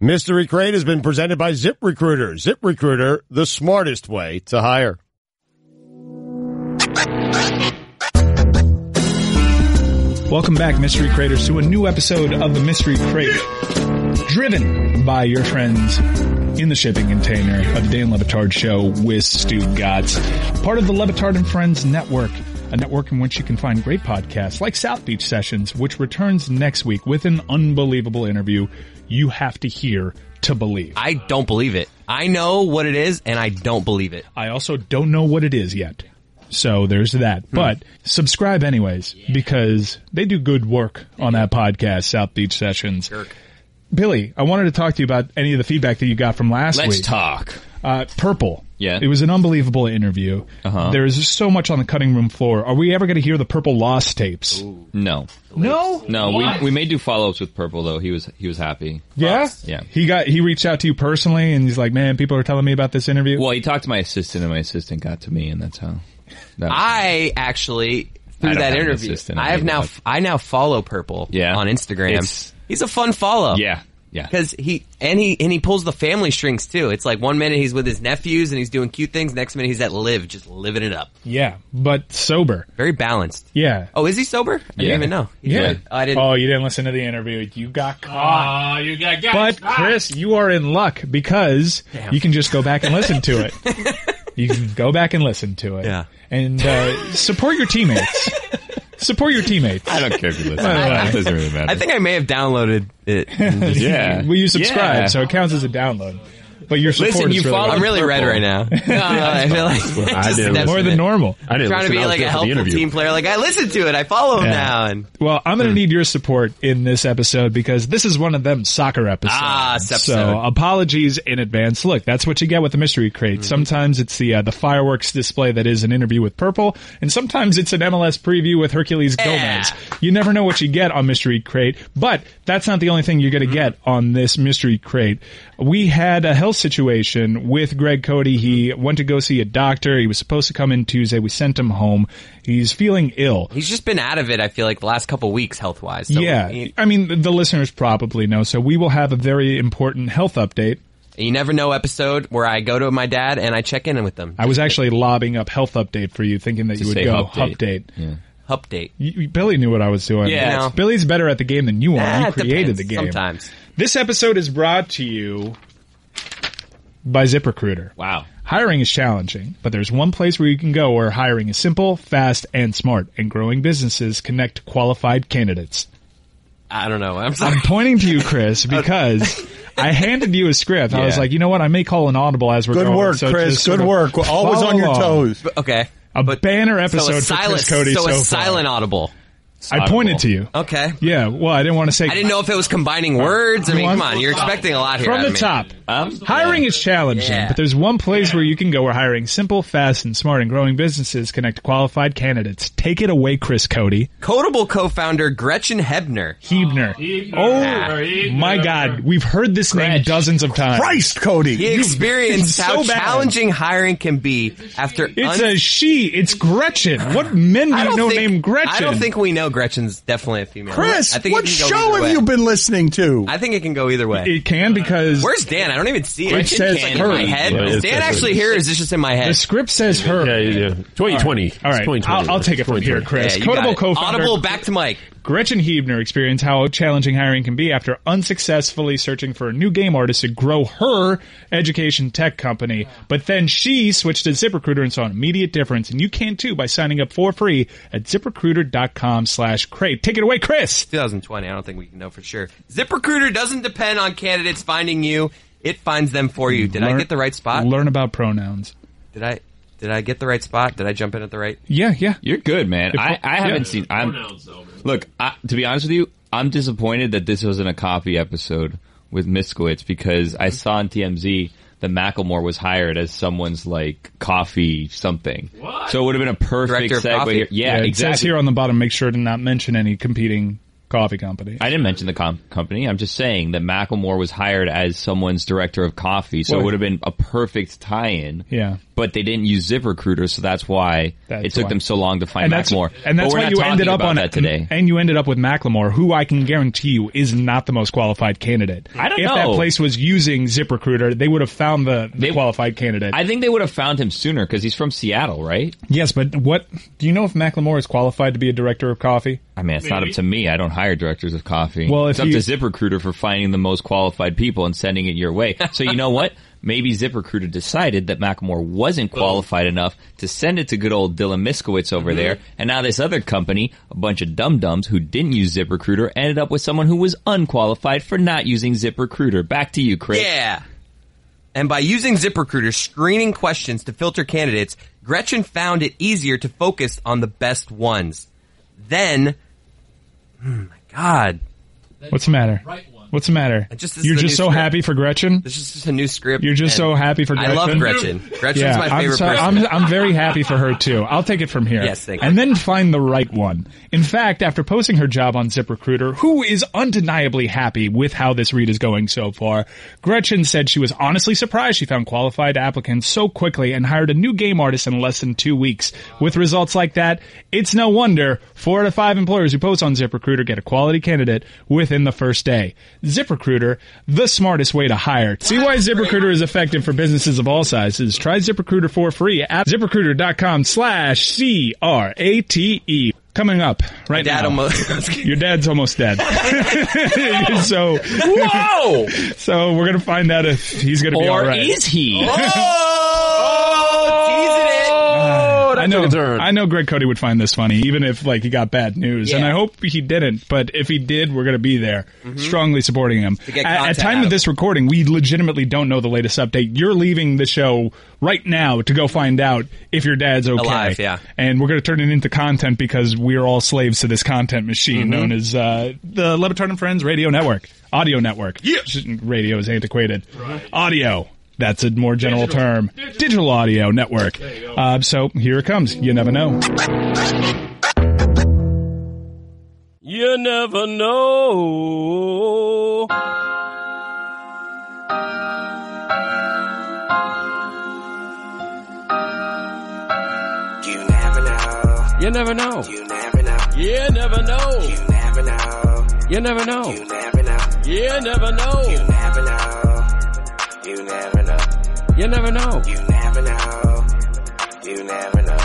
Mystery Crate has been presented by ZipRecruiter. ZipRecruiter, the smartest way to hire. Welcome back, Mystery Craters, to a new episode of the Mystery Crate, driven by your friends in the shipping container of the Dan Le Batard Show with Stu Gatz, part of the Le Batard and Friends Network, a network in which you can find great podcasts like South Beach Sessions, which returns next week with an unbelievable interview you have to hear to believe. I don't believe it. I know what it is, and I don't believe it. I also don't know what it is yet. So there's that. But subscribe anyways, because they do good work on that podcast, South Beach Sessions. Jerk. Billy, I wanted to talk to you about any of the feedback that you got from last week. Let's talk. Purple. Yeah. It was an unbelievable interview. There's just so much on the cutting room floor. Are we ever going to hear the Purple Lost tapes? Ooh. No. No? We may do follow-ups with Purple, though. He was happy. Yeah? Yeah. He reached out to you personally, and he's like, man, people are telling me about this interview. Well, he talked to my assistant, and my assistant got to me, and that's how. I actually, through that interview, I now follow Purple on Instagram. He's a fun follow. Yeah. Because he pulls the family strings too. It's like 1 minute he's with his nephews and he's doing cute things. Next minute he's at Live, just living it up. Yeah, but sober. Very balanced. Yeah. Oh, is he sober? I didn't even know. Yeah. I didn't. Oh, you didn't listen to the interview. You got caught. Oh, you got But Chris, you are in luck because you can just go back and listen to it. You can go back and listen to it. Yeah. And support your teammates. Support your teammates. I don't care if you listen. It doesn't really matter. I think I may have downloaded it. Yeah. Well, you subscribe, so it counts as a download. But your support Listen, is you really follow- I'm really Purple. red right now. I feel like I did more than normal. I didn't trying to listen. be I was like a there for the helpful interview. team player. Like, I listened to it. I follow him now. And Well, I'm going to need your support in this episode because this is one of them soccer episodes. episode. So apologies in advance. Look, that's what you get with the Mystery Crate. Sometimes it's the fireworks display that is an interview with Purple, and sometimes it's an MLS preview with Hercules Gomez. You never know what you get on Mystery Crate, but that's not the only thing you're going to get on this Mystery Crate. We had a health situation with Greg Cody. He went to go see a doctor. He was supposed to come in Tuesday. We sent him home. He's feeling ill. he's just been out of it, I feel like, the last couple weeks health-wise. So I mean, the listeners probably know. So we will have a very important health update. You never know episode where I go to my dad and I check in with them. I was actually lobbing up health update for you, thinking that you would say go update. update. Yeah. Update. Billy knew what I was doing. Yeah. Billy's better at the game than you are. You It created depends. the game. Sometimes. This episode is brought to you by ZipRecruiter. Wow. Hiring is challenging, but there's one place where you can go where hiring is simple, fast, and smart, and growing businesses connect qualified candidates. I don't know. I'm sorry. I'm pointing to you, Chris, because I handed you a script. I was like, you know what? I may call an audible as we're Good going. work, so Chris. just sort Good of work. Always follow on your along. toes. Okay. A banner episode so for Chris Cody so so a far. silent audible. I pointed to you. Okay. Yeah, well, I didn't want to say... I didn't know if it was combining words. I mean, want- come on. You're expecting a lot here. From out the of me. top. Hiring is challenging, Yeah. but there's one place where you can go where hiring simple, fast, and smart and growing businesses connect qualified candidates. Take it away, Chris Cody. Codable co-founder Gretchen Hebner. Hebner. Oh, my God. We've heard this name dozens of times. Christ, Cody. He experienced it's how so bad. challenging hiring can be after... It's a she. It's Gretchen. What men do you know named Gretchen? I don't think we know Gretchen's definitely a female. Chris, I think what it can go show either have way. you been listening to? I think it can go either way. It can because... Where's Dan? I don't even see it. It says It's like her. in my head. Yeah, Is it Dan says actually her. here or is this just in my head? The script says her. Yeah. 2020. All right, It's 2020. I'll take it from here, Chris. Yeah, you got Codable it. co-founder Audible, back to Mike. Gretchen Hebner experienced how challenging hiring can be after unsuccessfully searching for a new game artist to grow her education tech company. But then she switched to ZipRecruiter and saw an immediate difference. And you can too by signing up for free at ZipRecruiter.com/crate. Take it away, Chris. 2020. I don't think we can know for sure. ZipRecruiter doesn't depend on candidates finding you. It finds them for you. Did I get the right spot? Learn about pronouns. Did I get the right spot? Did I jump in at the right? Yeah. You're good, man. I haven't seen... Look, to be honest with you, I'm disappointed that this wasn't a coffee episode with Miskowitz because I saw on TMZ that Macklemore was hired as someone's like coffee something. What? So it would have been a perfect Director of segue coffee? here. Yeah, It exactly. says here on the bottom, make sure to not mention any competing coffee company. I didn't mention the company. I'm just saying that Macklemore was hired as someone's director of coffee, so it would have been a perfect tie-in. Yeah. But but they didn't use ZipRecruiter, so that's why it took them so long to find Macklemore. And that's why you ended up on that today. And you ended up with Macklemore, who I can guarantee you is not the most qualified candidate. I don't know. If that place was using ZipRecruiter, they would have found the qualified candidate. I think they would have found him sooner because he's from Seattle, right? Yes, but do you know if Macklemore is qualified to be a director of coffee? I mean, it's not up to me. I don't hire directors of coffee. Well, it's up to ZipRecruiter for finding the most qualified people and sending it your way. So you know what? Maybe ZipRecruiter decided that Macklemore wasn't qualified enough to send it to good old Dylan Miskowitz over there, and now this other company, a bunch of dum-dums who didn't use ZipRecruiter, ended up with someone who was unqualified for not using ZipRecruiter. Back to you, Chris. Yeah. And by using ZipRecruiter screening questions to filter candidates, Gretchen found it easier to focus on the best ones. Then, my God. What's the matter? What's the matter? You're just so happy for Gretchen? This is just a new script. You're just so happy for Gretchen? I love Gretchen. Gretchen's my favorite person. I'm very happy for her, too. I'll take it from here. Yes, thank you. And then find the right one. In fact, after posting her job on ZipRecruiter, who is undeniably happy with how this read is going so far, Gretchen said she was honestly surprised she found qualified applicants so quickly and hired a new game artist in less than 2 weeks. With results like that, it's no wonder 4 out of 5 employers who post on ZipRecruiter get a quality candidate within the first day. ZipRecruiter, the smartest way to hire. See why ZipRecruiter is effective for businesses of all sizes. Try ZipRecruiter for free at ZipRecruiter.com/CRATE. Coming up right now. Your dad's almost dead. So, whoa! So we're going to find out if he's going to be all right. Or is he? I know Greg Cody would find this funny, even if he got bad news. Yeah. And I hope he didn't, but if he did, we're going to be there, strongly supporting him. At time of this recording, we legitimately don't know the latest update. You're leaving the show right now to go find out if your dad's okay. Alive, yeah. And we're going to turn it into content because we're all slaves to this content machine known as the Le Batard and Friends Radio Network. Audio Network. Yeah. Radio is antiquated. Right. Audio. That's a more general term. Digital Audio Network. So here it comes. You never know. You never know. You never know. You never know. You never know. You never know. You never know. You never know. You never know. You never know. You never know. You never know. You never know. You never know. You never know.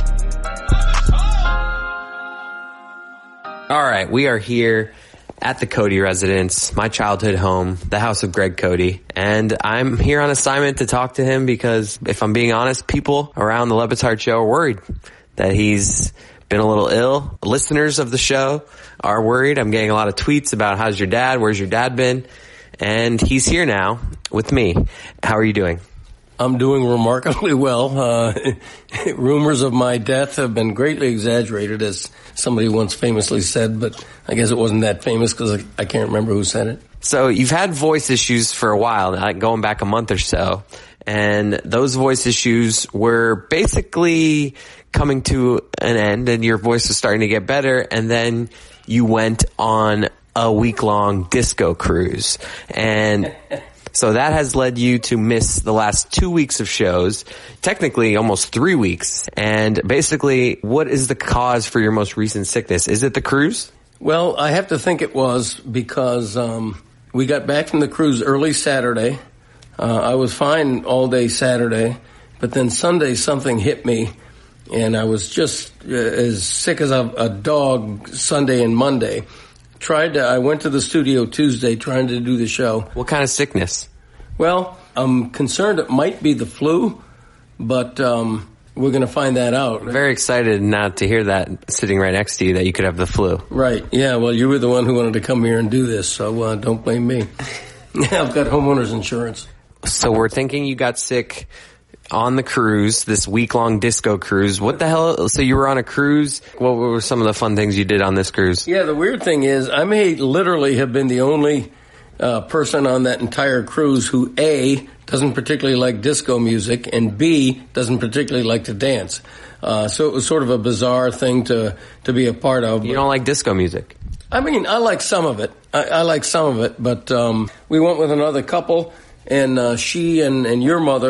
All right, we are here at the Cody residence, my childhood home, the house of Greg Cody. And I'm here on assignment to talk to him because, if I'm being honest, people around the Le Batard show are worried that he's been a little ill. Listeners of the show are worried. I'm getting a lot of tweets about how's your dad, where's your dad been? And he's here now with me. How are you doing? I'm doing remarkably well. Rumors of my death have been greatly exaggerated, as somebody once famously said, but I guess it wasn't that famous because I can't remember who said it. So you've had voice issues for a while, going back a month or so, and those voice issues were basically coming to an end, and your voice was starting to get better, and then you went on a week-long disco cruise. And so that has led you to miss the last 2 weeks of shows, technically almost 3 weeks. And basically, what is the cause for your most recent sickness? Is it the cruise? Well, I have to think it was because we got back from the cruise early Saturday. I was fine all day Saturday, but then Sunday something hit me, and I was just as sick as a dog Sunday and Monday. I went to the studio Tuesday trying to do the show. What kind of sickness? Well, I'm concerned it might be the flu, but we're going to find that out. I'm very excited now to hear that, sitting right next to you, that you could have the flu. Right. Yeah, well, you were the one who wanted to come here and do this, so don't blame me. I've got homeowner's insurance. So we're thinking you got sick on the cruise, this week-long disco cruise. What the hell? So you were on a cruise? What were some of the fun things you did on this cruise? Yeah, the weird thing is I may literally have been the only person on that entire cruise who, A, doesn't particularly like disco music, and B, doesn't particularly like to dance. So it was sort of a bizarre thing to be a part of. You don't like disco music? I mean, I like some of it. I like some of it, but we went with another couple, and she and your mother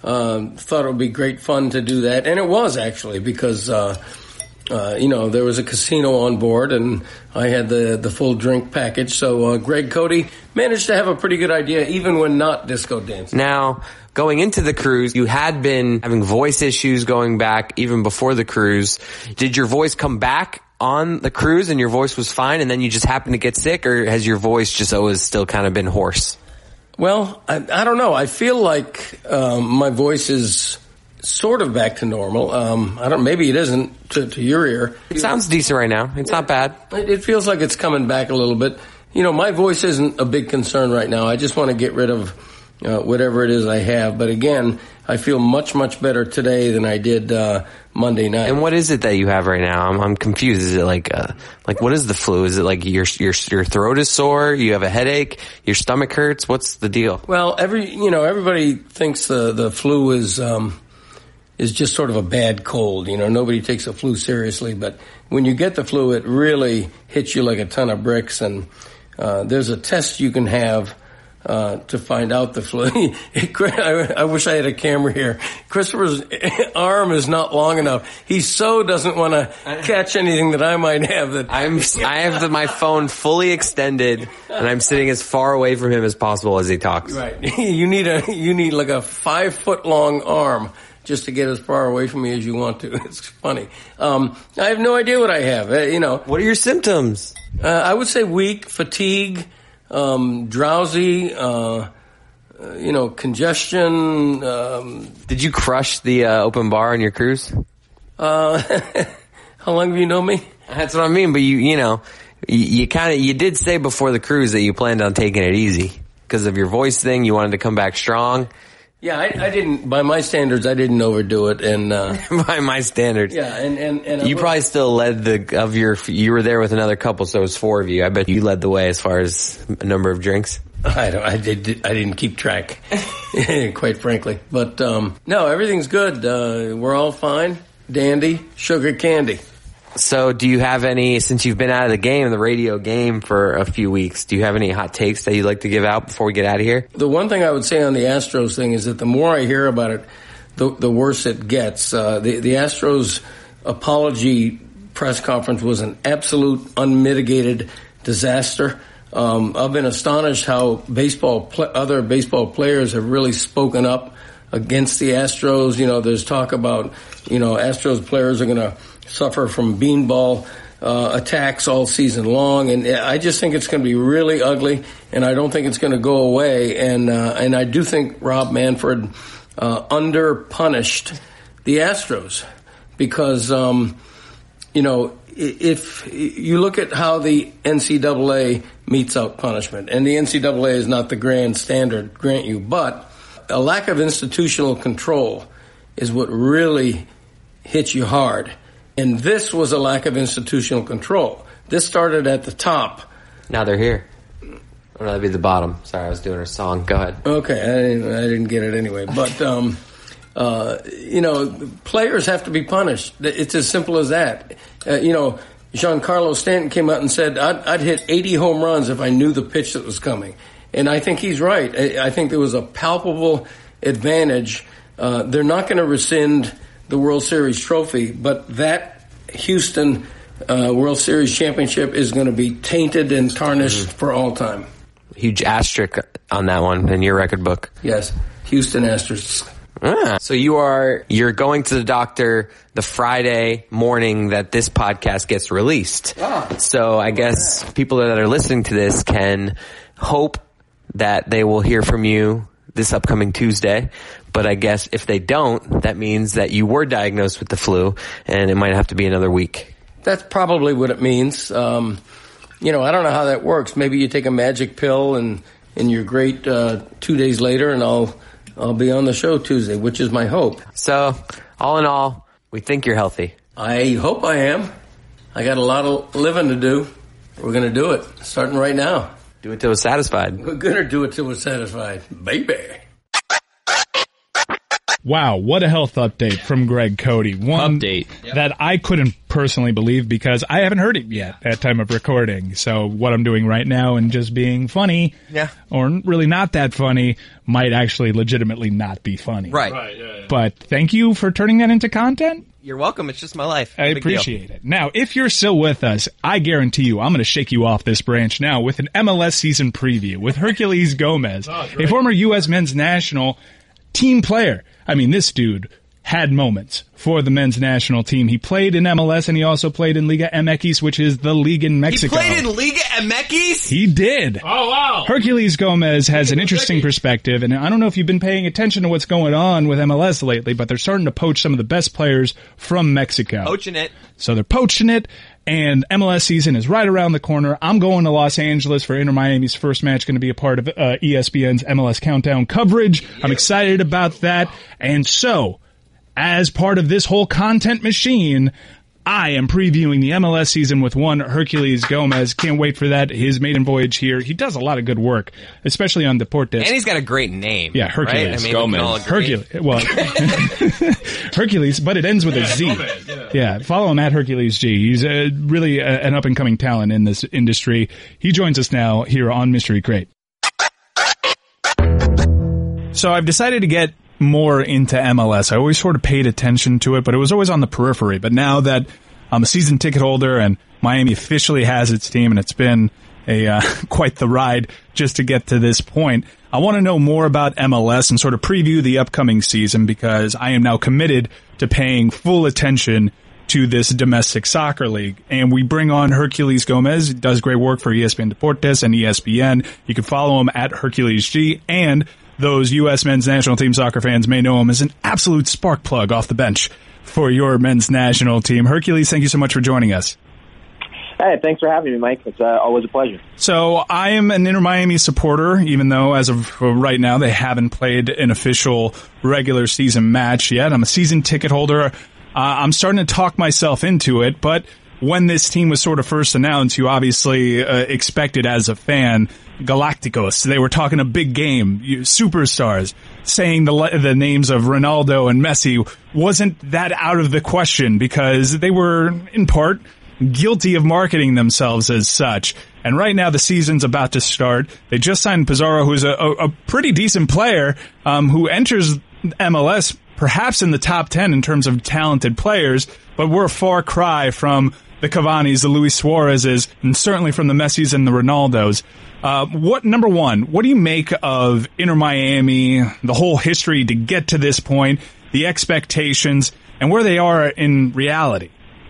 thought it would be great fun to do that. And it was actually because, there was a casino on board and I had the full drink package. So Greg Cody managed to have a pretty good idea even when not disco dancing. Now, going into the cruise, you had been having voice issues going back even before the cruise. Did your voice come back on the cruise and your voice was fine and then you just happened to get sick, or has your voice just always still kind of been hoarse? Well, I don't know. I feel like my voice is sort of back to normal. Maybe it isn't to your ear. It sounds decent right now. It's not bad. It feels like it's coming back a little bit. My voice isn't a big concern right now. I just want to get rid of whatever it is I have. But again, I feel much, much better today than I did Monday night. And what is it that you have right now? I'm confused. Is it like what is the flu? Is it like your throat is sore? You have a headache? Your stomach hurts? What's the deal? Well, everybody thinks the flu is just sort of a bad cold. Nobody takes the flu seriously, but when you get the flu, it really hits you like a ton of bricks. And there's a test you can have to find out the flu. I wish I had a camera here. Christopher's arm is not long enough. He so doesn't want to catch anything that I might have. That I have my phone fully extended, and I'm sitting as far away from him as possible as he talks. Right. You need like a 5-foot long arm just to get as far away from me as you want to. It's funny. I have no idea what I have. What are your symptoms? I would say weak, fatigue, drowsy, congestion. Did you crush the open bar on your cruise? How long have you known me? That's what I mean. But you did say before the cruise that you planned on taking it easy because of your voice thing. You wanted to come back strong. Yeah, I didn't. By my standards, I didn't overdo it, and by my standards, yeah, and you probably still led you were there with another couple, so it was 4 of you. I bet you led the way as far as a number of drinks. I didn't keep track, quite frankly. But no, everything's good. We're all fine, dandy, sugar candy. So do you have any, since you've been out of the radio game for a few weeks, do you have any hot takes that you'd like to give out before we get out of here? The one thing I would say on the Astros thing is that the more I hear about it, the worse it gets. The Astros apology press conference was an absolute unmitigated disaster. I've been astonished how other baseball players have really spoken up against the Astros. There's talk about, Astros players are going to suffer from beanball attacks all season long, and I just think it's going to be really ugly, and I don't think it's going to go away. And I do think Rob Manfred under-punished the Astros because, if you look at how the NCAA metes out punishment, and the NCAA is not the grand standard, grant you, but a lack of institutional control is what really hits you hard. And this was a lack of institutional control. This started at the top. Now they're here. Oh, no, that'd be the bottom. Sorry, I was doing a song. Go ahead. Okay, I didn't get it anyway. But, players have to be punished. It's as simple as that. Giancarlo Stanton came out and said, I'd hit 80 home runs if I knew the pitch that was coming. And I think he's right. I think there was a palpable advantage. They're not going to rescind the World Series trophy, but that Houston World Series championship is going to be tainted and tarnished for all time. Huge asterisk on that one in your record book. Yes, Houston asterisk. So you're going to the doctor the Friday morning that this podcast gets released. So I guess people that are listening to this can hope that they will hear from you this upcoming Tuesday. But I guess if they don't, that means that you were diagnosed with the flu and it might have to be another week. That's probably what it means. I don't know how that works. Maybe you take a magic pill and you're great 2 days later, and I'll be on the show Tuesday, which is my hope. So, all in all, we think you're healthy. I hope I am. I got a lot of living to do. We're going to do it, starting right now. Do it till we're satisfied. We're going to do it till we're satisfied. Baby. Wow, what a health update from Greg Cody. One that I couldn't personally believe because I haven't heard it yet at time of recording. So what I'm doing right now and just being funny, or really not that funny, might actually legitimately not be funny. Right. But thank you for turning that into content. You're welcome. It's just my life. I appreciate it. Now, if you're still with us, I guarantee you I'm going to shake you off this branch now with an MLS season preview with Herculez Gomez, a former U.S. men's national team player. I mean, this dude had moments for the men's national team. He played in MLS and he also played in Liga MX, which is the league in Mexico. He played in Liga MX? He did. Oh, wow. Herculez Gomez has an interesting perspective, and I don't know if you've been paying attention to what's going on with MLS lately, but they're starting to poach some of the best players from Mexico. Poaching it. So they're poaching it, and MLS season is right around the corner. I'm going to Los Angeles for Inter Miami's first match, going to be a part of ESPN's MLS Countdown coverage. I'm excited about that. And so, as part of this whole content machine, I am previewing the MLS season with one Herculez Gomez. Can't wait for that. His maiden voyage here. He does a lot of good work, especially on Deportes. And he's got a great name. Yeah, Herculez. Right? I mean, Gomez. Herculez. Well, Herculez, but it ends with a Z. Yeah, follow him at Herculez G. He's really an up-and-coming talent in this industry. He joins us now here on Mystery Crate. So I've decided to get more into MLS. I always sort of paid attention to it, but it was always on the periphery. But now that I'm a season ticket holder and Miami officially has its team, and it's been a quite the ride just to get to this point, I want to know more about MLS and sort of preview the upcoming season because I am now committed to paying full attention to this domestic soccer league. And we bring on Herculez Gomez. He does great work for ESPN Deportes and ESPN. You can follow him at Herculez G, and those U.S. men's national team soccer fans may know him as an absolute spark plug off the bench for your men's national team. Herculez, thank you so much for joining us. Hey, thanks for having me, Mike. It's always a pleasure. So I am an Inter Miami supporter, even though as of right now they haven't played an official regular season match yet. I'm a season ticket holder. I'm starting to talk myself into it, but when this team was sort of first announced, you obviously expected as a fan Galacticos. They were talking a big game, superstars, saying the names of Ronaldo and Messi wasn't that out of the question because they were, in part, guilty of marketing themselves as such. And right now the season's about to start. They just signed Pizarro, who's a pretty decent player, who enters MLS perhaps in the top 10 in terms of talented players, but we're a far cry from the Cavani's, the Luis Suarez's, and certainly from the Messis and the Ronaldos. Number one, what do you make of Inter Miami, the whole history to get to this point, the expectations, and where they are in reality?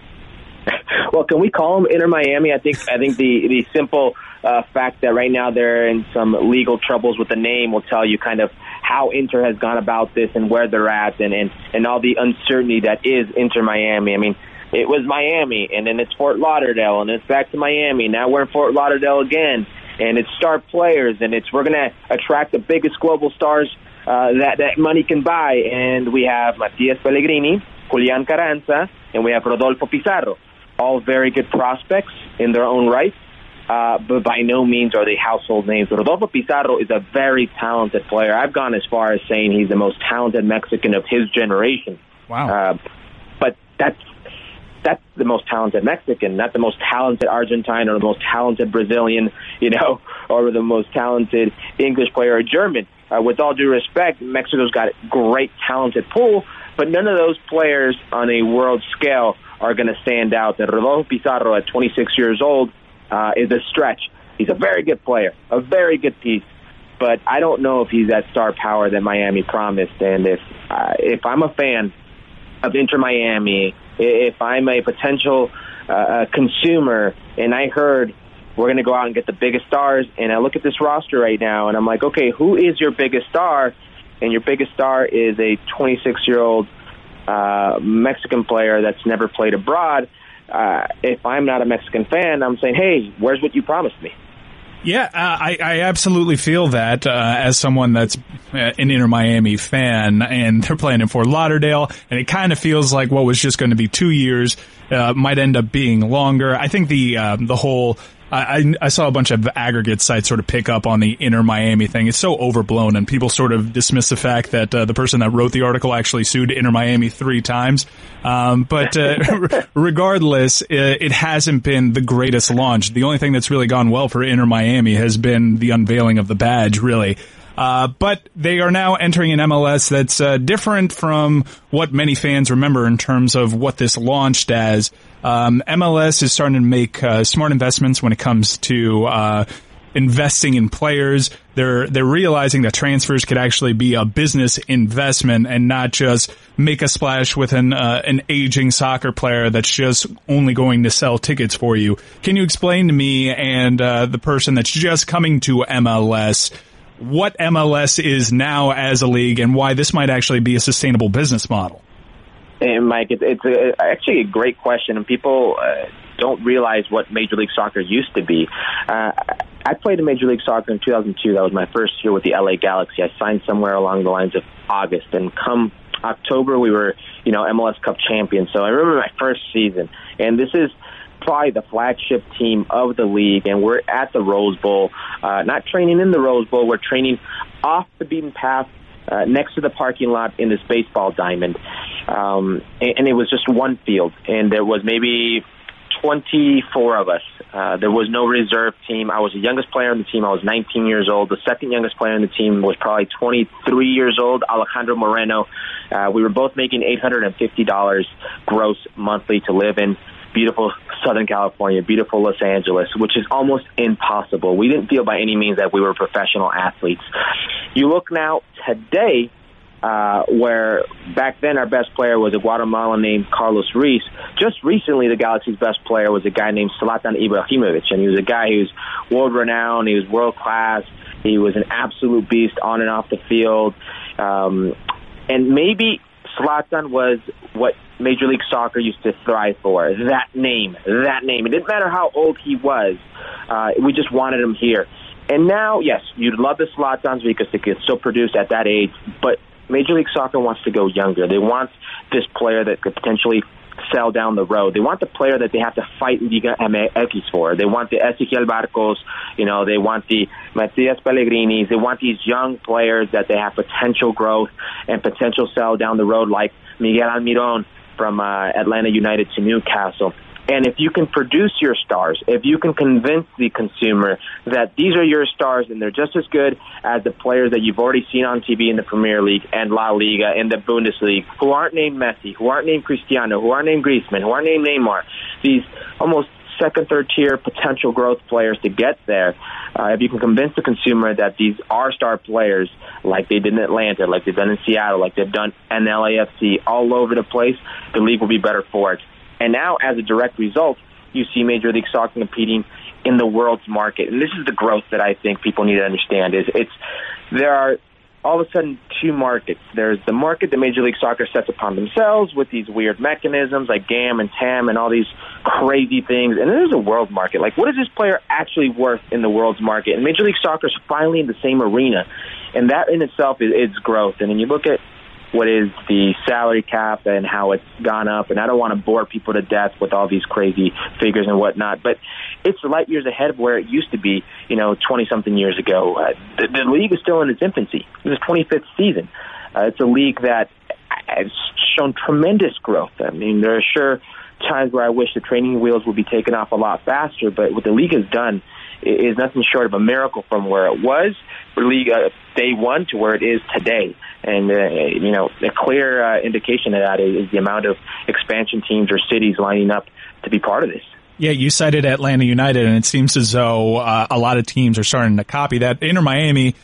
Well, can we call them Inter Miami? I think the simple fact that right now they're in some legal troubles with the name will tell you kind of how Inter has gone about this and where they're at and all the uncertainty that is Inter Miami. I mean, it was Miami, and then it's Fort Lauderdale, and it's back to Miami. Now we're in Fort Lauderdale again, and it's star players, and we're going to attract the biggest global stars that money can buy. And we have Matias Pellegrini, Julian Carranza, and we have Rodolfo Pizarro, all very good prospects in their own right, but by no means are they household names. Rodolfo Pizarro is a very talented player. I've gone as far as saying he's the most talented Mexican of his generation. Wow. But that's the most talented Mexican, not the most talented Argentine or the most talented Brazilian, or the most talented English player or German. With all due respect, Mexico's got a great talented pool, but none of those players on a world scale are going to stand out. And Rodolfo Pizarro at 26 years old is a stretch. He's a very good player, a very good piece, but I don't know if he's that star power that Miami promised. And if I'm a fan of Inter Miami, if I'm a potential consumer and I heard we're going to go out and get the biggest stars, and I look at this roster right now and I'm like, okay, who is your biggest star? And your biggest star is a 26-year-old Mexican player that's never played abroad. If I'm not a Mexican fan, I'm saying, hey, where's what you promised me? Yeah, I absolutely feel that as someone that's an Inter Miami fan, and they're playing in Fort Lauderdale, and it kind of feels like what was just going to be 2 years might end up being longer. I think the whole I saw a bunch of aggregate sites sort of pick up on the Inter Miami thing. It's so overblown, and people sort of dismiss the fact that the person that wrote the article actually sued Inter Miami 3 times. But regardless, it hasn't been the greatest launch. The only thing that's really gone well for Inter Miami has been the unveiling of the badge, really. But they are now entering an MLS that's different from what many fans remember in terms of what this launched as. MLS is starting to make smart investments when it comes to investing in players. They're realizing that transfers could actually be a business investment and not just make a splash with an aging soccer player that's just only going to sell tickets for you. Can you explain to me and the person that's just coming to MLS what MLS is now as a league and why this might actually be a sustainable business model? And Mike, it's actually a great question, and people don't realize what Major League Soccer used to be. I played in Major League Soccer in 2002. That was my first year with the LA Galaxy. I signed somewhere along the lines of August, and come October, we were, MLS Cup champions. So I remember my first season, and this is probably the flagship team of the league, and we're at the Rose Bowl, not training in the Rose Bowl, we're training off the beaten path next to the parking lot in this baseball diamond. And it was just one field, and there was maybe 24 of us. There was no reserve team. I was the youngest player on the team. I was 19 years old. The second youngest player on the team was probably 23 years old, Alejandro Moreno. We were both making $850 gross monthly to live in beautiful Southern California, beautiful Los Angeles, which is almost impossible. We didn't feel by any means that we were professional athletes. You look now today, where back then our best player was a Guatemalan named Carlos Ruiz. Just recently, the Galaxy's best player was a guy named Zlatan Ibrahimovic, and he was a guy who's world-renowned, he was world-class, he was an absolute beast on and off the field. And maybe Zlatan was what Major League Soccer used to thrive for, that name. It didn't matter how old he was. We just wanted him here. And now, yes, you'd love the Zlatans because they could still produce at that age, but Major League Soccer wants to go younger. They want this player that could potentially sell down the road. They want the player that they have to fight Liga MX for. They want the Ezequiel Barcos, they want the Matias Pellegrinis. They want these young players that they have potential growth and potential sell down the road, like Miguel Almiron from Atlanta United to Newcastle. And if you can produce your stars, if you can convince the consumer that these are your stars and they're just as good as the players that you've already seen on TV in the Premier League and La Liga and the Bundesliga, who aren't named Messi, who aren't named Cristiano, who aren't named Griezmann, who aren't named Neymar, these almost second, third tier potential growth players to get there, if you can convince the consumer that these are star players like they did in Atlanta, like they've done in Seattle, like they've done in LAFC, all over the place, the league will be better for it. And now, as a direct result, you see Major League Soccer competing in the world's market. And this is the growth that I think people need to understand. There are all of a sudden two markets. There's the market that Major League Soccer sets upon themselves with these weird mechanisms like GAM and TAM and all these crazy things. And there's a world market. Like, what is this player actually worth in the world's market? And Major League Soccer is finally in the same arena. And that in itself is growth. And then you look at what is the salary cap and how it's gone up. And I don't want to bore people to death with all these crazy figures and whatnot, but it's light years ahead of where it used to be, 20-something years ago. The league is still in its infancy. It was 25th season. It's a league that has shown tremendous growth. I mean, there are sure times where I wish the training wheels would be taken off a lot faster, but what the league has done is nothing short of a miracle from where it was for league day one to where it is today. And, a clear indication of that is the amount of expansion teams or cities lining up to be part of this. Yeah, you cited Atlanta United, and it seems as though a lot of teams are starting to copy that. Inter Miami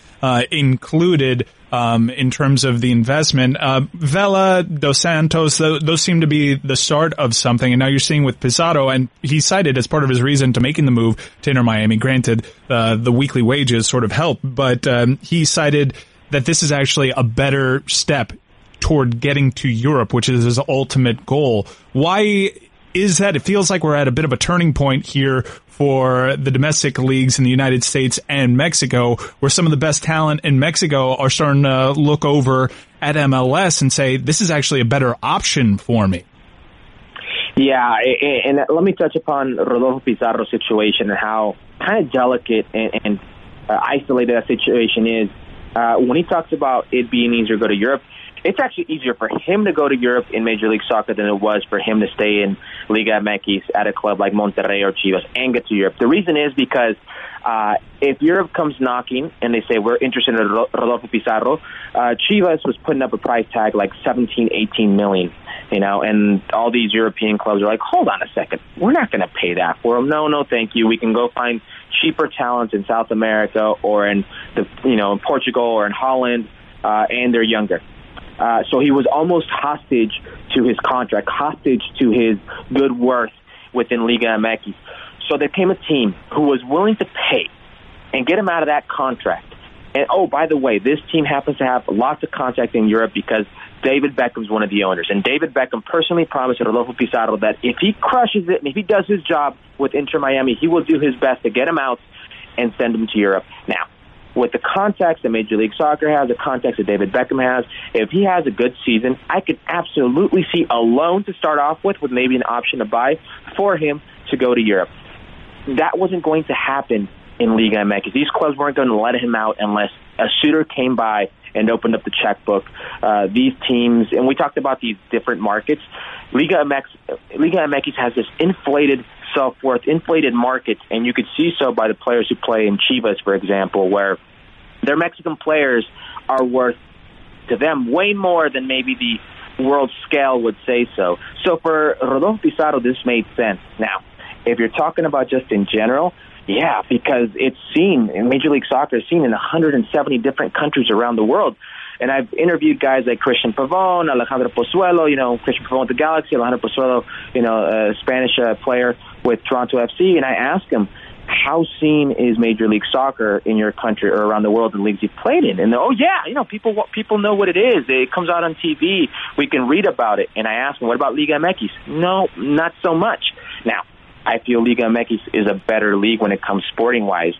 included in terms of the investment. Vela, Dos Santos, those seem to be the start of something. And now you're seeing with Pizarro, and he cited as part of his reason to making the move to Inter Miami. Granted, the weekly wages sort of help, but he cited that this is actually a better step toward getting to Europe, which is his ultimate goal. Why is that? It feels like we're at a bit of a turning point here for the domestic leagues in the United States and Mexico, where some of the best talent in Mexico are starting to look over at MLS and say, this is actually a better option for me. Yeah, and let me touch upon Rodolfo Pizarro's situation and how kind of delicate and isolated that situation is. When he talks about it being easier to go to Europe, it's actually easier for him to go to Europe in Major League Soccer than it was for him to stay in Liga MX at a club like Monterrey or Chivas and get to Europe. The reason is because if Europe comes knocking and they say, we're interested in Rodolfo Pizarro, Chivas was putting up a price tag like 17, 18 million, and all these European clubs are like, hold on a second, we're not going to pay that for him. No, thank you. We can go find cheaper talent in South America or in in Portugal or in Holland, and they're younger. So he was almost hostage to his contract, hostage to his good worth within Liga MX. So there came a team who was willing to pay and get him out of that contract. And, oh, by the way, this team happens to have lots of contact in Europe because David Beckham's one of the owners. And David Beckham personally promised Rodolfo Pizarro that if he crushes it and if he does his job with Inter Miami, he will do his best to get him out and send him to Europe. Now, with the contacts that Major League Soccer has, the contacts that David Beckham has, if he has a good season, I could absolutely see a loan to start off with maybe an option to buy for him to go to Europe. That wasn't going to happen in Liga MX. These clubs weren't going to let him out unless a suitor came by and opened up the checkbook. These teams, and we talked about these different markets, Liga MX has this inflated self-worth, inflated markets, and you could see so by the players who play in Chivas, for example, where their Mexican players are worth to them way more than maybe the world scale would say so. So for Rodolfo Pizarro, this made sense. Now, if you're talking about just in general, yeah, because it's seen, in Major League Soccer is seen in 170 different countries around the world. And I've interviewed guys like Christian Pavón, Alejandro Pozuelo, Christian Pavón with the Galaxy, Alejandro Pozuelo, a Spanish player with Toronto FC, and I asked him, how seen is Major League Soccer in your country or around the world, the leagues you've played in? And people know what it is. It comes out on TV. We can read about it. And I asked him, what about Liga MX? No, not so much. Now, I feel Liga MX is a better league when it comes sporting-wise,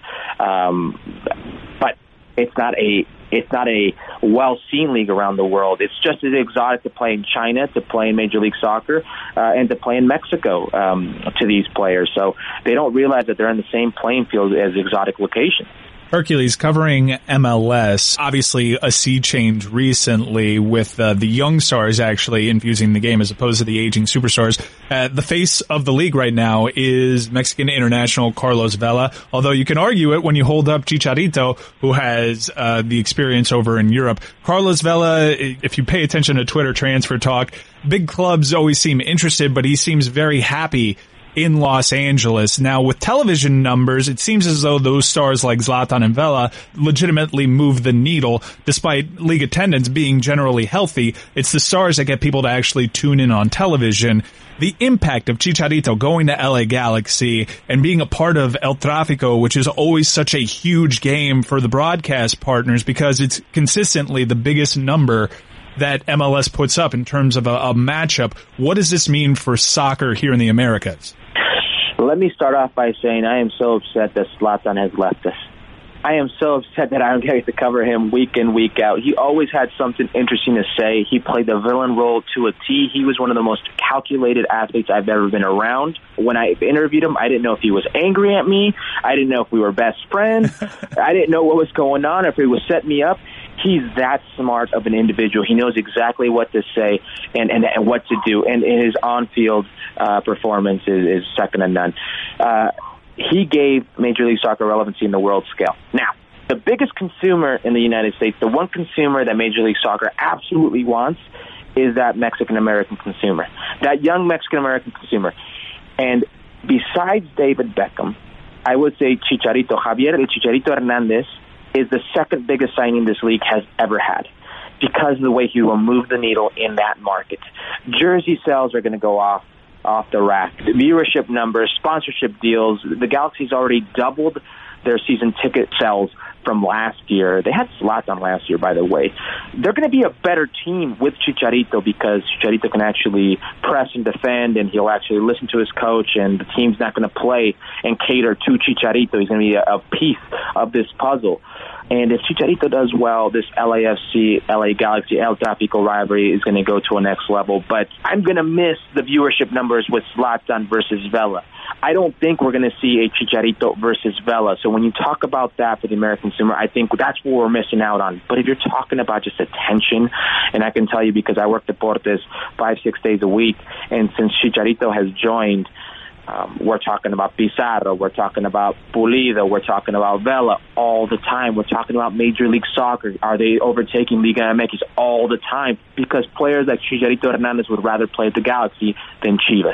but it's not a well-seen league around the world. It's just as exotic to play in China, to play in Major League Soccer, and to play in Mexico to these players. So they don't realize that they're in the same playing field as exotic locations. Hercules, covering MLS, obviously a sea change recently with the young stars actually infusing the game as opposed to the aging superstars. The face of the league right now is Mexican international Carlos Vela, although you can argue it when you hold up Chicharito, who has the experience over in Europe. Carlos Vela, if you pay attention to Twitter transfer talk, big clubs always seem interested, but he seems very happy in Los Angeles. Now, with television numbers, it seems as though those stars like Zlatan and Vela legitimately move the needle, despite league attendance being generally healthy. It's the stars that get people to actually tune in on television. The impact of Chicharito going to LA Galaxy and being a part of El Tráfico, which is always such a huge game for the broadcast partners because it's consistently the biggest number that MLS puts up in terms of a matchup. What does this mean for soccer here in the Americas? Let me start off by saying I am so upset that Zlatan has left us. I am so upset that I don't get to cover him week in, week out. He always had something interesting to say. He played the villain role to a T. He was one of the most calculated athletes I've ever been around. When I interviewed him, I didn't know if he was angry at me. I didn't know if we were best friends. I didn't know what was going on, if he was setting me up. He's that smart of an individual. He knows exactly what to say and what to do. And his on-field performance is second to none. He gave Major League Soccer relevancy in the world scale. Now, the biggest consumer in the United States, the one consumer that Major League Soccer absolutely wants is that Mexican-American consumer, that young Mexican-American consumer. And besides David Beckham, I would say Chicharito, Javier El Chicharito Hernandez, is the second biggest signing this league has ever had because of the way he will move the needle in that market. Jersey sales are going to go off the rack. Viewership numbers, sponsorship deals. The Galaxy's already doubled their season ticket sales from last year. They had Zlatan last year, by the way. They're going to be a better team with Chicharito because Chicharito can actually press and defend, and he'll actually listen to his coach, and the team's not going to play and cater to Chicharito. He's going to be a piece of this puzzle. And if Chicharito does well, this LAFC, LA Galaxy, El Tráfico rivalry is going to go to a next level. But I'm going to miss the viewership numbers with Zlatan versus Vela. I don't think we're going to see a Chicharito versus Vela. So when you talk about that for the American consumer, I think that's what we're missing out on. But if you're talking about just attention, and I can tell you because I work Deportes 5-6 days a week, and since Chicharito has joined, we're talking about Pizarro, we're talking about Pulido, we're talking about Vela all the time. We're talking about Major League Soccer. Are they overtaking Liga MX all the time? Because players like Chicharito Hernandez would rather play at the Galaxy than Chivas.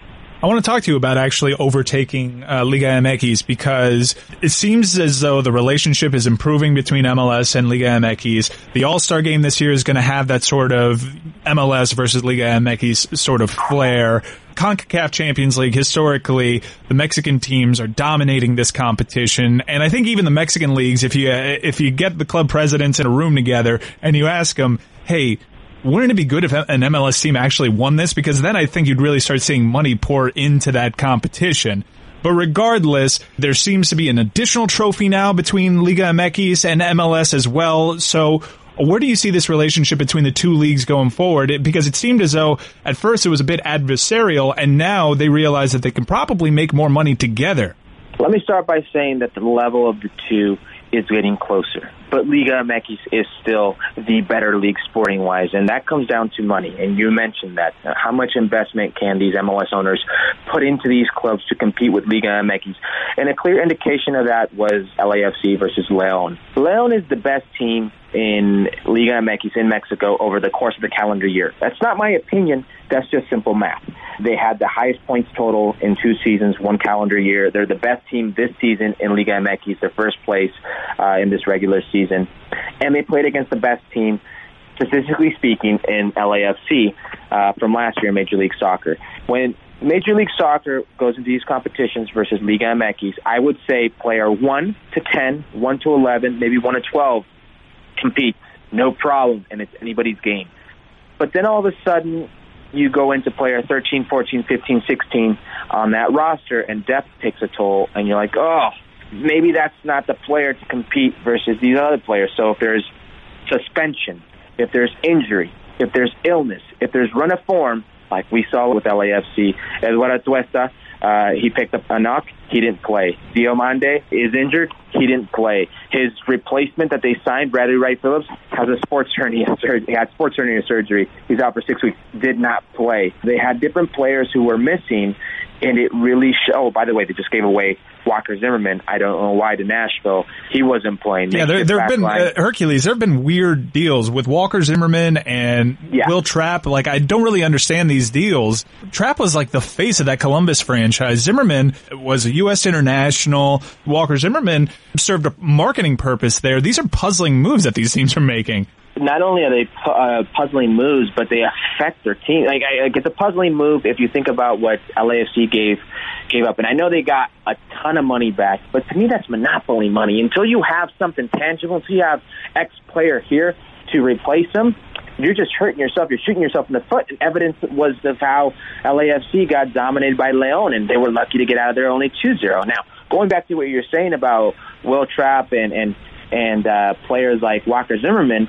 I want to talk to you about actually overtaking Liga MX because it seems as though the relationship is improving between MLS and Liga MX. The All-Star game this year is going to have that sort of MLS versus Liga MX sort of flair. CONCACAF Champions League, historically, the Mexican teams are dominating this competition. And I think even the Mexican leagues, if you get the club presidents in a room together and you ask them, hey, wouldn't it be good if an MLS team actually won this? Because then I think you'd really start seeing money pour into that competition. But regardless, there seems to be an additional trophy now between Liga MX and MLS as well. So where do you see this relationship between the two leagues going forward? Because it seemed as though at first it was a bit adversarial, and now they realize that they can probably make more money together. Let me start by saying that the level of the two is getting closer. But Liga MX is still the better league sporting-wise, and that comes down to money. And you mentioned that. How much investment can these MLS owners put into these clubs to compete with Liga MX? And a clear indication of that was LAFC versus León. León is the best team in Liga MX in Mexico over the course of the calendar year. That's not my opinion. That's just simple math. They had the highest points total in 2 seasons, 1 calendar year. They're the best team this season in Liga MX, their first place in this regular season. And they played against the best team, statistically speaking, in LAFC from last year in Major League Soccer. When Major League Soccer goes into these competitions versus Liga MX, I would say player 1 to 10, 1 to 11, maybe 1 to 12 compete, no problem, and it's anybody's game. But then all of a sudden, you go into player 13, 14, 15, 16 on that roster, and depth takes a toll, and you're like, oh, maybe that's not the player to compete versus these other players. So if there's suspension, if there's injury, if there's illness, if there's run of form, like we saw with LAFC, Eduardo Tuesta, he picked up a knock, he didn't play. Diomande is injured, he didn't play. His replacement that they signed, Bradley Wright Phillips, has a sports hernia surgery. He had sports hernia surgery. He's out for 6 weeks, did not play. They had different players who were missing, and it really showed. Oh, by the way, they just gave away Walker Zimmerman. I don't know why to Nashville. He wasn't playing. Yeah, there have been, Hercules, there have been weird deals with Walker Zimmerman and Will Trapp. Like, I don't really understand these deals. Trapp was like the face of that Columbus franchise. Zimmerman was a U.S. international. Walker Zimmerman served a marketing purpose there. These are puzzling moves that these teams are making. Not only are they puzzling moves, but they affect their team. Like, it's a puzzling move if you think about what LAFC gave up. And I know they got a ton of money back, but to me that's monopoly money. Until you have something tangible, until you have X player here to replace them, you're just hurting yourself. You're shooting yourself in the foot. And evidence was of how LAFC got dominated by León, and they were lucky to get out of there only 2-0. Now, going back to what you're saying about Will Trapp and players like Walker Zimmerman,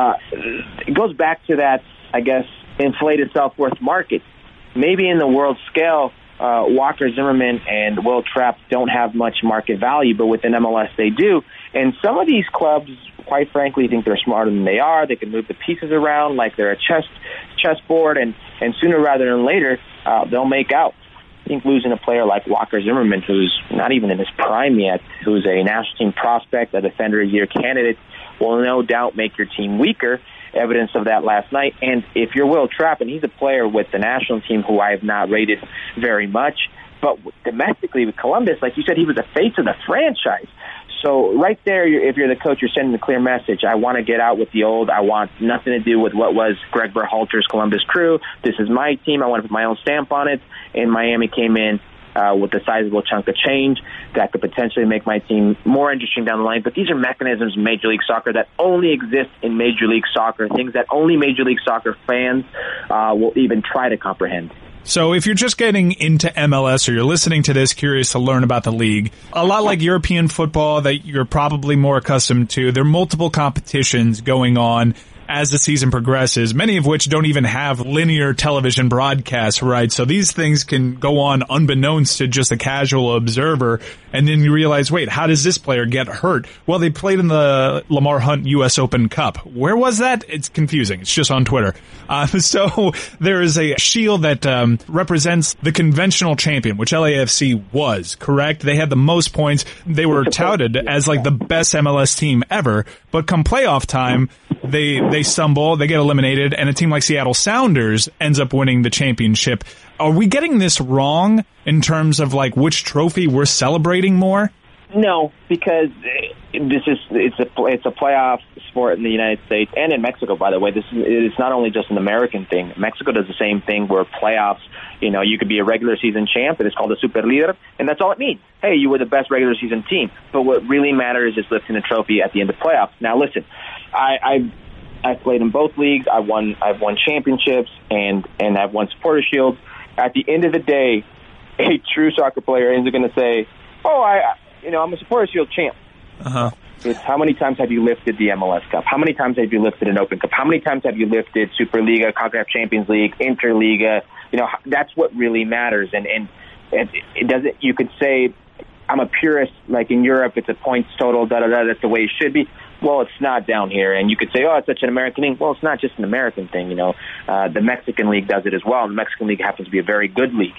it goes back to that, I guess, inflated self-worth market. Maybe in the world scale, Walker Zimmerman and Will Trapp don't have much market value, but within MLS they do. And some of these clubs, quite frankly, think they're smarter than they are. They can move the pieces around like they're a chessboard, and sooner rather than later, they'll make out. I think losing a player like Walker Zimmerman, who's not even in his prime yet, who's a national team prospect, a Defender of the Year candidate, will no doubt make your team weaker. Evidence of that last night. And if you're Will Trapp, and he's a player with the national team who I have not rated very much, but domestically with Columbus, like you said, he was the face of the franchise. So right there, if you're the coach, you're sending a clear message. I want to get out with the old. I want nothing to do with what was Greg Berhalter's Columbus Crew. This is my team. I want to put my own stamp on it. And Miami came in with a sizable chunk of change that could potentially make my team more interesting down the line. But these are mechanisms in Major League Soccer that only exist in Major League Soccer, things that only Major League Soccer fans will even try to comprehend. So if you're just getting into MLS or you're listening to this curious to learn about the league, a lot like European football that you're probably more accustomed to, there are multiple competitions going on as the season progresses, many of which don't even have linear television broadcasts, right? So these things can go on unbeknownst to just a casual observer, and then you realize, wait, how does this player get hurt? Well, they played in the Lamar Hunt U.S. Open Cup. Where was that? It's confusing. It's just on Twitter. So there is a shield that represents the conventional champion, which LAFC was, correct? They had the most points. They were touted as like the best MLS team ever, but come playoff time, they stumble, they get eliminated, and a team like Seattle Sounders ends up winning the championship. Are we getting this wrong in terms of like which trophy we're celebrating more? No, because it's a playoff sport in the United States and in Mexico. By the way, it's not only just an American thing. Mexico does the same thing where playoffs. You know, you could be a regular season champ, and it's called a super líder, and that's all it means. Hey, you were the best regular season team. But what really matters is lifting a trophy at the end of playoffs. Now, listen, I've played in both leagues. I've won championships and I've won supporter shields. At the end of the day, a true soccer player isn't going to say, "Oh, I'm a supporter shield champ." It's how many times have you lifted the MLS Cup? How many times have you lifted an Open Cup? How many times have you lifted Superliga, CONCACAF Champions League, Interliga? You know, that's what really matters. And it doesn't. You could say, I'm a purist. Like in Europe, it's a points total. That's the way it should be. Well, it's not down here. And you could say, oh, it's such an American thing. Well, it's not just an American thing. You know, the Mexican League does it as well. And the Mexican League happens to be a very good league.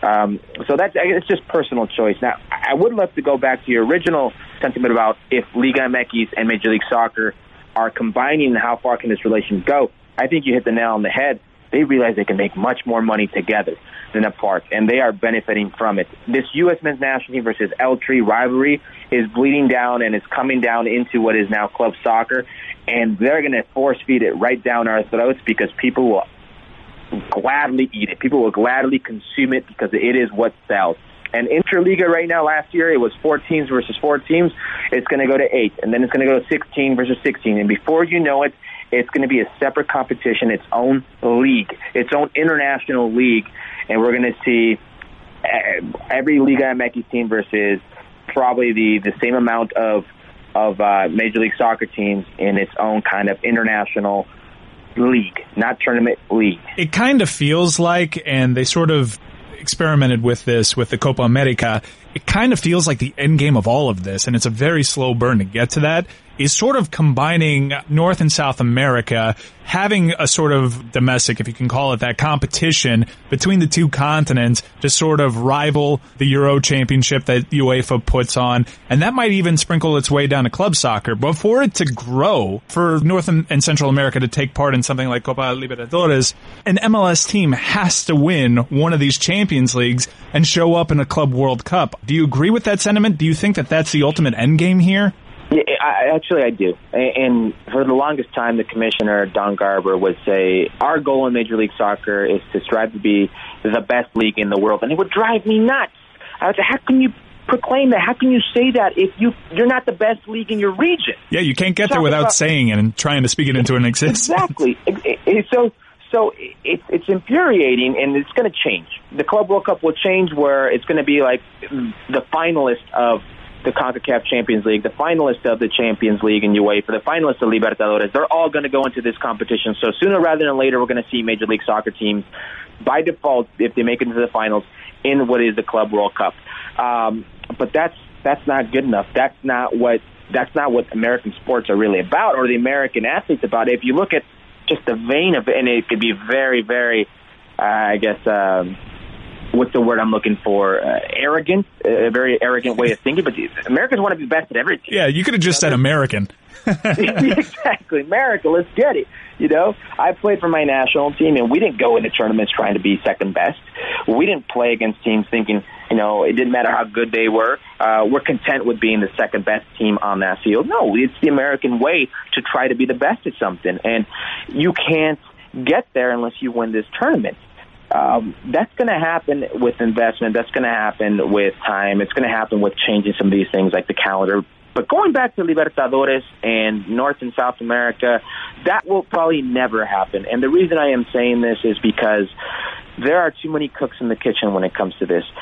So it's just personal choice. Now, I would love to go back to your original sentiment about if Liga MX and Major League Soccer are combining, how far can this relation go? I think you hit the nail on the head. They realize they can make much more money together than apart, and they are benefiting from it. This U.S. men's national team versus L3 rivalry is bleeding down, and it's coming down into what is now club soccer, and they're going to force-feed it right down our throats because people will gladly eat it. People will gladly consume it because it is what sells. And Interliga right now, last year, it was 4 teams versus 4 teams. It's going to go to 8, and then it's going to go to 16 versus 16. And before you know it, it's going to be a separate competition, its own league, its own international league. And we're going to see every Liga MX team versus probably the same amount of Major League Soccer teams in its own kind of international league, not tournament league. It kind of feels like, and they sort of experimented with this with the Copa America, it kind of feels like the end game of all of this, and it's a very slow burn to get to that, is sort of combining North and South America, having a sort of domestic, if you can call it that, competition between the two continents to sort of rival the Euro Championship that UEFA puts on, and that might even sprinkle its way down to club soccer. But for it to grow, for North and Central America to take part in something like Copa Libertadores, an MLS team has to win one of these Champions Leagues and show up in a Club World Cup. Do you agree with that sentiment? Do you think that that's the ultimate end game here? Yeah, I do. And for the longest time, the commissioner, Don Garber, would say, our goal in Major League Soccer is to strive to be the best league in the world. And it would drive me nuts. I would say, how can you proclaim that? How can you say that if you're not the best league in your region? Yeah, you can't get there without saying it and trying to speak it into an existence. Exactly. So it's infuriating, and it's going to change. The Club World Cup will change where it's going to be like the finalist of the CONCACAF Champions League, the finalist of the Champions League in UEFA, the finalist of Libertadores. They're all going to go into this competition. So sooner rather than later, we're going to see Major League Soccer teams, by default, if they make it into the finals, in what is the Club World Cup. But that's not good enough. That's not what American sports are really about, or the American athletes about. If you look at just the vein of it, and it could be very, very, what's the word I'm looking for? Arrogant, a very arrogant way of thinking. But Americans want to be best at everything. Yeah, you could have just said American. Exactly, America. Let's get it. You know, I played for my national team, and we didn't go into tournaments trying to be second best. We didn't play against teams thinking, it didn't matter how good they were. We're content with being the second best team on that field. No, it's the American way to try to be the best at something, and you can't get there unless you win this tournament. That's going to happen with investment. That's going to happen with time. It's going to happen with changing some of these things like the calendar. But going back to Libertadores and North and South America, that will probably never happen. And the reason I am saying this is because there are too many cooks in the kitchen when it comes to this.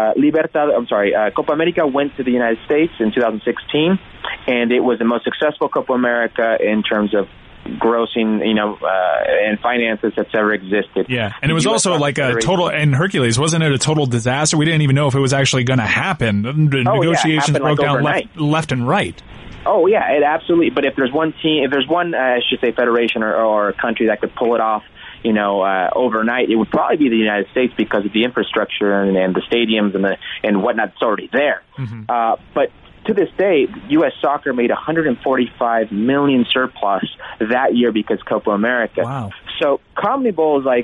Copa America went to the United States in 2016, and it was the most successful Copa America in terms of grossing, and finances that's ever existed. Yeah, and it was also like a total, and Hercules, wasn't it a total disaster? We didn't even know if it was actually going to happen. The negotiations broke down left and right. Oh, yeah, it absolutely. But if there's one team, if there's one, I should say, federation or country that could pull it off, overnight, it would probably be the United States because of the infrastructure and the stadiums and whatnot that's already there. Mm-hmm. But to this day, U.S. Soccer made $145 million surplus that year because Copa America. Wow. So CONMEBOL is like,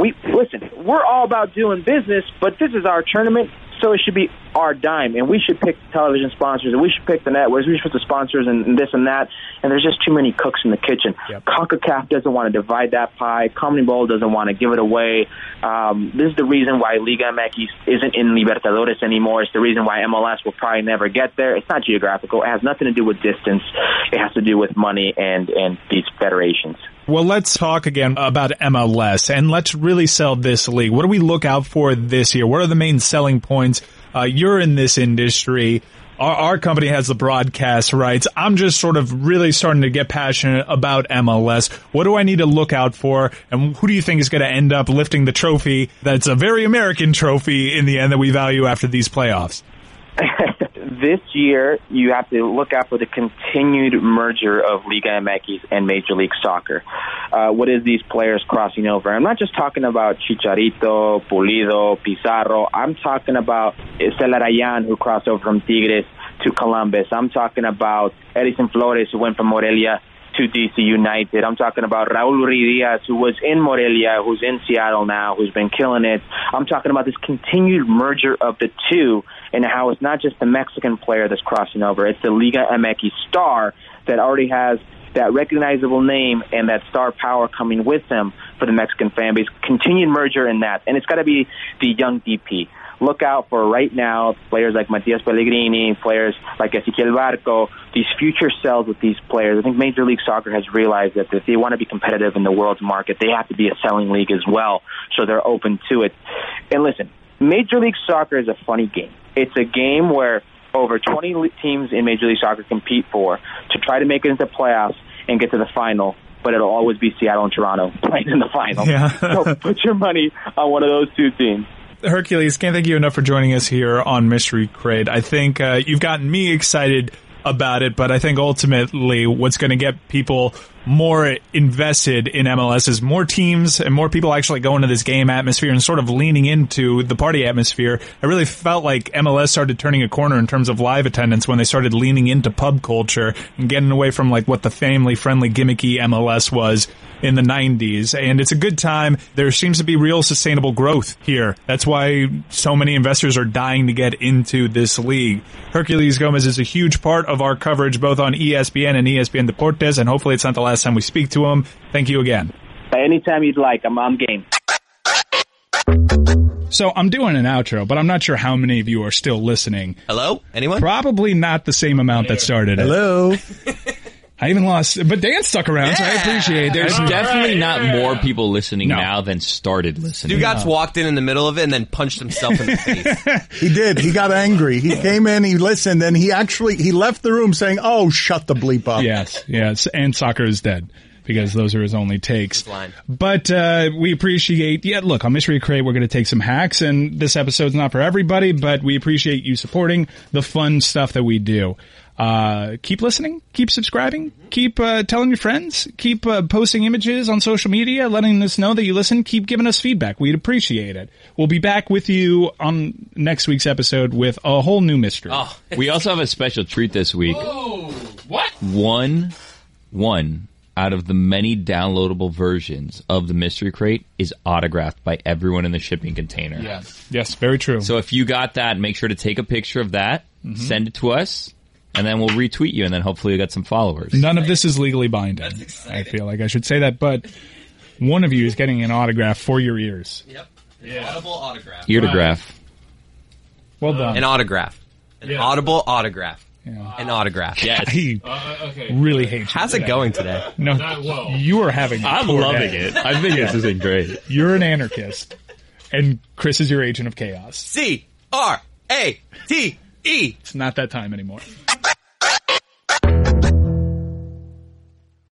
we're all about doing business, but this is our tournament, so it should be our dime, and we should pick television sponsors, and we should pick the networks, we should pick the sponsors and this and that, and there's just too many cooks in the kitchen. Yep. CONCACAF doesn't want to divide that pie. CONMEBOL doesn't want to give it away. This is the reason why Liga MX isn't in Libertadores anymore. It's the reason why MLS will probably never get there. It's not geographical. It has nothing to do with distance. It has to do with money and these federations. Well, let's talk again about MLS, and let's really sell this league. What do we look out for this year? What are the main selling points? You're in this industry. Our company has the broadcast rights. I'm just sort of really starting to get passionate about MLS. What do I need to look out for? And who do you think is going to end up lifting the trophy that's a very American trophy in the end that we value after these playoffs? This year, you have to look out for the continued merger of Liga MX and Major League Soccer. What is these players crossing over? I'm not just talking about Chicharito, Pulido, Pizarro. I'm talking about Estela Rayan, who crossed over from Tigres to Columbus. I'm talking about Edison Flores, who went from Morelia to DC United. I'm talking about Raul Ruidiaz, who was in Morelia, who's in Seattle now, who's been killing it. I'm talking about this continued merger of the two and how it's not just the Mexican player that's crossing over. It's the Liga MX star that already has that recognizable name and that star power coming with them for the Mexican fan base. Continued merger in that. And it's got to be the young DP. Look out for right now players like Matias Pellegrini, players like Ezequiel Barco, these future sells with these players. I think Major League Soccer has realized that if they want to be competitive in the world's market, they have to be a selling league as well, so they're open to it. And listen, Major League Soccer is a funny game. It's a game where over 20 teams in Major League Soccer compete to try to make it into playoffs and get to the final, but it'll always be Seattle and Toronto playing in the final. Yeah. So put your money on one of those two teams. Hercules, can't thank you enough for joining us here on Mystery Crate. I think you've gotten me excited about it, but I think ultimately what's going to get people more invested in MLS is more teams and more people actually going to this game atmosphere and sort of leaning into the party atmosphere. I really felt like MLS started turning a corner in terms of live attendance when they started leaning into pub culture and getting away from like what the family-friendly, gimmicky MLS was in the 90s. And it's a good time. There seems to be real sustainable growth here. That's why so many investors are dying to get into this league. Hercules Gomez is a huge part of our coverage both on ESPN and ESPN Deportes, and hopefully it's not the last time we speak to him. Thank you again. Anytime you'd like. I'm game. So I'm doing an outro, but I'm not sure how many of you are still listening. Hello? Anyone? Probably not the same amount that started it. Hello? I even lost, but Dan stuck around, so I appreciate it. There's definitely not more people listening now than started listening. Dugatz walked in the middle of it and then punched himself in the face. He did. He got angry. He came in, he listened, and he left the room saying, "Oh, shut the bleep up." Yes, and soccer is dead. Because those are his only takes. But we appreciate, look, on Mystery Crate, we're going to take some hacks, and this episode's not for everybody, but we appreciate you supporting the fun stuff that we do. Keep listening, keep subscribing, keep telling your friends, keep posting images on social media, letting us know that you listen, keep giving us feedback. We'd appreciate it. We'll be back with you on next week's episode with a whole new mystery. Oh. We also have a special treat this week. Whoa! What? One out of the many downloadable versions of the Mystery Crate is autographed by everyone in the shipping container. Yes, very true. So if you got that, make sure to take a picture of that, send it to us, and then we'll retweet you, and then hopefully you'll get some followers. None of this is legally binding. I feel like I should say that, but one of you is getting an autograph for your ears. Yep. Audible autograph. Eartograph. Well done. An autograph. An audible autograph. Yeah. An autograph. Yes. I really hate you. How's it going today? No, you are having a I'm poor loving day. it. I think this is great. You're an anarchist, and Chris is your agent of chaos. C-R-A-T-E. It's not that time anymore.